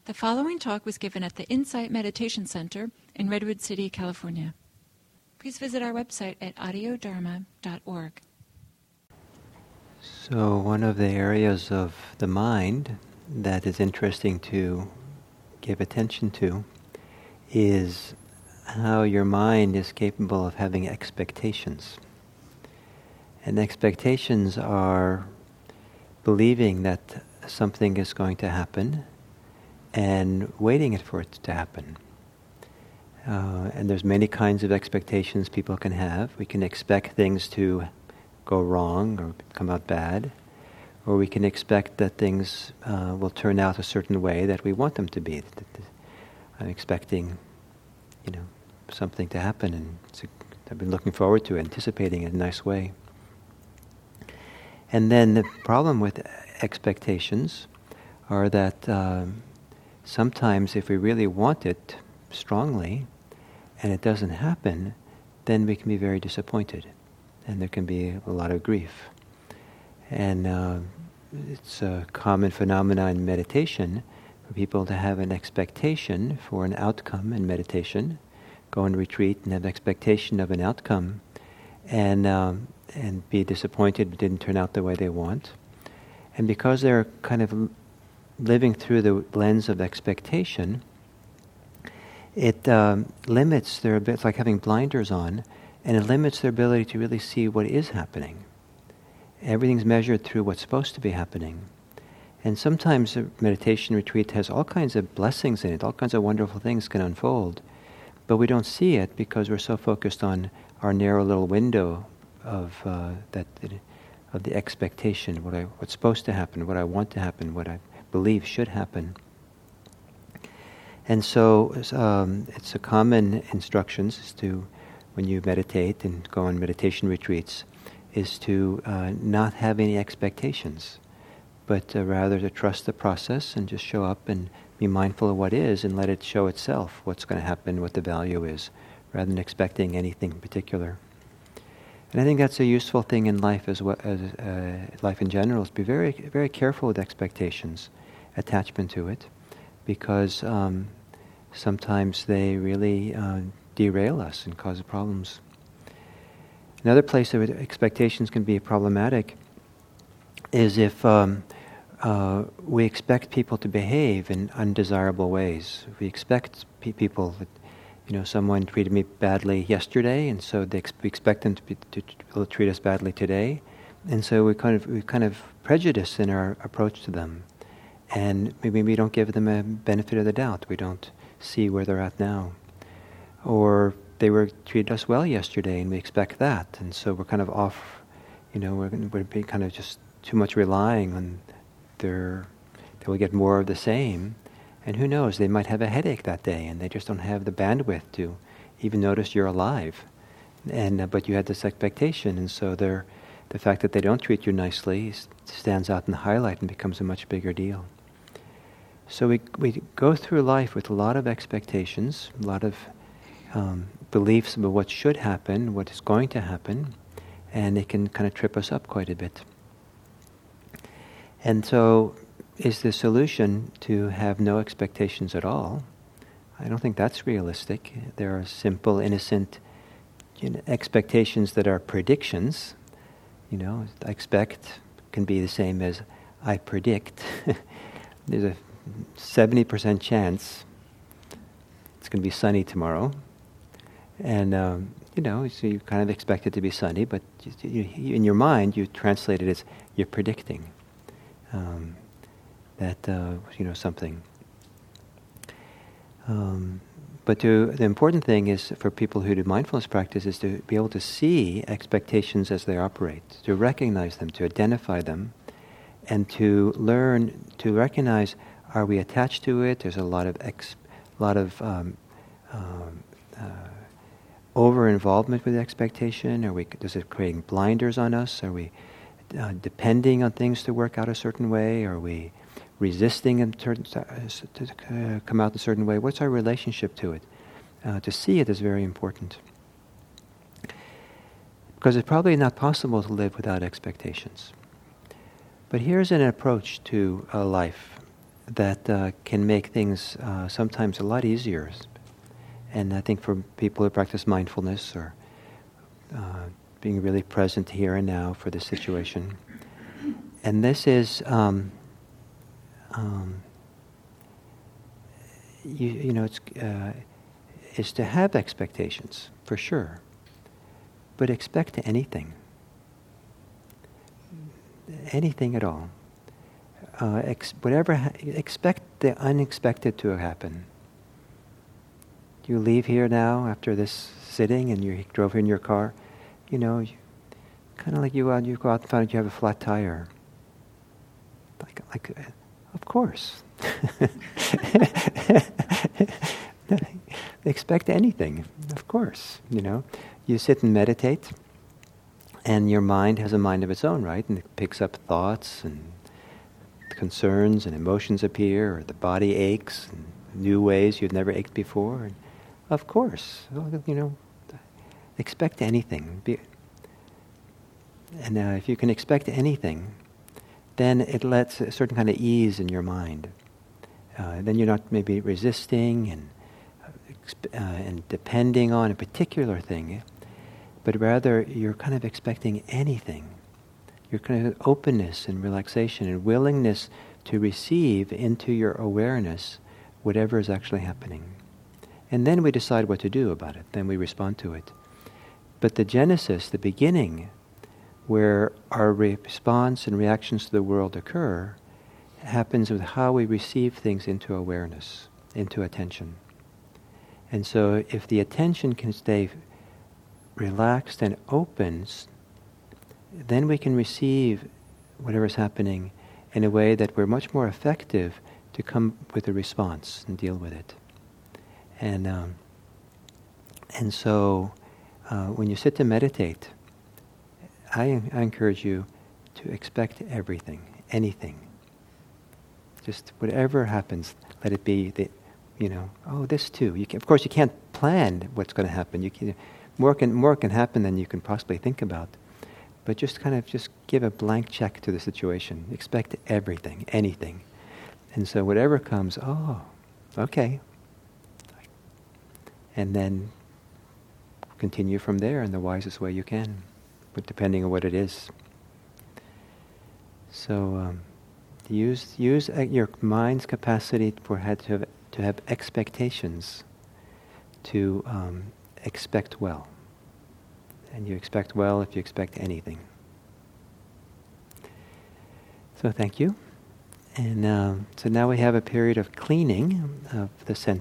The following talk was given at the Insight Meditation Center in Redwood City, California. Please visit our website at audiodharma.org. So one of the areas of the mind that is interesting to give attention to is how your mind is capable of having expectations. And expectations are believing that something is going to happen and waiting for it to happen. And there's many kinds of expectations people can have. We can expect things to go wrong or come out bad, or we can expect that things will turn out a certain way that we want them to be. I'm expecting, something to happen, and I've been looking forward to it, anticipating it in a nice way. And then the problem with expectations are that sometimes if we really want it strongly and it doesn't happen, then we can be very disappointed and there can be a lot of grief. And it's a common phenomenon in meditation for people to have an expectation for an outcome in meditation, go and retreat and have an expectation of an outcome and be disappointed it didn't turn out the way they want. And because they're kind of living through the lens of expectation, it limits their ability. It's like having blinders on, and it limits their ability to really see what is happening. Everything's measured through what's supposed to be happening. And sometimes a meditation retreat has all kinds of blessings in it, all kinds of wonderful things can unfold, but we don't see it because we're so focused on our narrow little window of the expectation, what's supposed to happen, what I want to happen, what I believe should happen. And so it's a common instructions is to, when you meditate and go on meditation retreats, is to not have any expectations, but rather to trust the process and just show up and be mindful of what is and let it show itself, what's going to happen, what the value is, rather than expecting anything in particular. And I think that's a useful thing in life as well as life in general, is to be very, very careful with expectations, attachment to it, because sometimes they really derail us and cause problems. Another place that expectations can be problematic is if we expect people to behave in undesirable ways. We expect people that, someone treated me badly yesterday, and so we expect them to treat us badly today, and so we kind of prejudice in our approach to them, and maybe we don't give them a benefit of the doubt. We don't see where they're at now, or they treated us well yesterday, and we expect that, and so we're kind of off. We're be kind of just too much relying on they will get more of the same. And who knows, they might have a headache that day and they just don't have the bandwidth to even notice you're alive. And but you had this expectation, and so the fact that they don't treat you nicely stands out in the highlight and becomes a much bigger deal. So we go through life with a lot of expectations, a lot of beliefs about what should happen, what is going to happen, and it can kind of trip us up quite a bit. And so is the solution to have no expectations at all? I don't think that's realistic. There are simple, innocent expectations that are predictions. I expect can be the same as I predict. There's a 70% chance it's going to be sunny tomorrow. And, so you kind of expect it to be sunny, but in your mind you translate it as you're predicting. Something. But the important thing is for people who do mindfulness practice is to be able to see expectations as they operate, to recognize them, to identify them, and to learn to recognize: are we attached to it? There's a lot of over-involvement with the expectation. Is it creating blinders on us? Are we depending on things to work out a certain way? Are we resisting them to come out a certain way? What's our relationship to it? To see it is very important. Because it's probably not possible to live without expectations. But here's an approach to life that can make things sometimes a lot easier. And I think for people who practice mindfulness or being really present here and now for the situation. And this is, is to have expectations, for sure. But expect anything. Anything at all. Expect the unexpected to happen. You leave here now after this sitting and you drove in your car, kind of like you go out and find out you have a flat tire. Like, of course. Expect anything, of course, You sit and meditate, and your mind has a mind of its own, right? And it picks up thoughts and concerns and emotions appear, or the body aches in new ways you've never ached before. And of course, expect anything. And if you can expect anything, then it lets a certain kind of ease in your mind. Then you're not maybe resisting and depending on a particular thing, but rather you're kind of expecting anything. Your kind of openness and relaxation and willingness to receive into your awareness whatever is actually happening. And then we decide what to do about it. Then we respond to it. But the genesis, the beginning, where our response and reactions to the world occur, happens with how we receive things into awareness, into attention. And so if the attention can stay relaxed and open, then we can receive whatever is happening in a way that we're much more effective to come with a response and deal with it. And so when you sit to meditate, I encourage you to expect everything, anything. Just whatever happens, let it be this too. Of course, you can't plan what's going to happen. More can happen than you can possibly think about. But just give a blank check to the situation. Expect everything, anything. And so whatever comes, okay. And then continue from there in the wisest way you can, but depending on what it is. So use your mind's capacity to have expectations, to expect well. And you expect well if you expect anything. So thank you. And so now we have a period of cleaning of the center.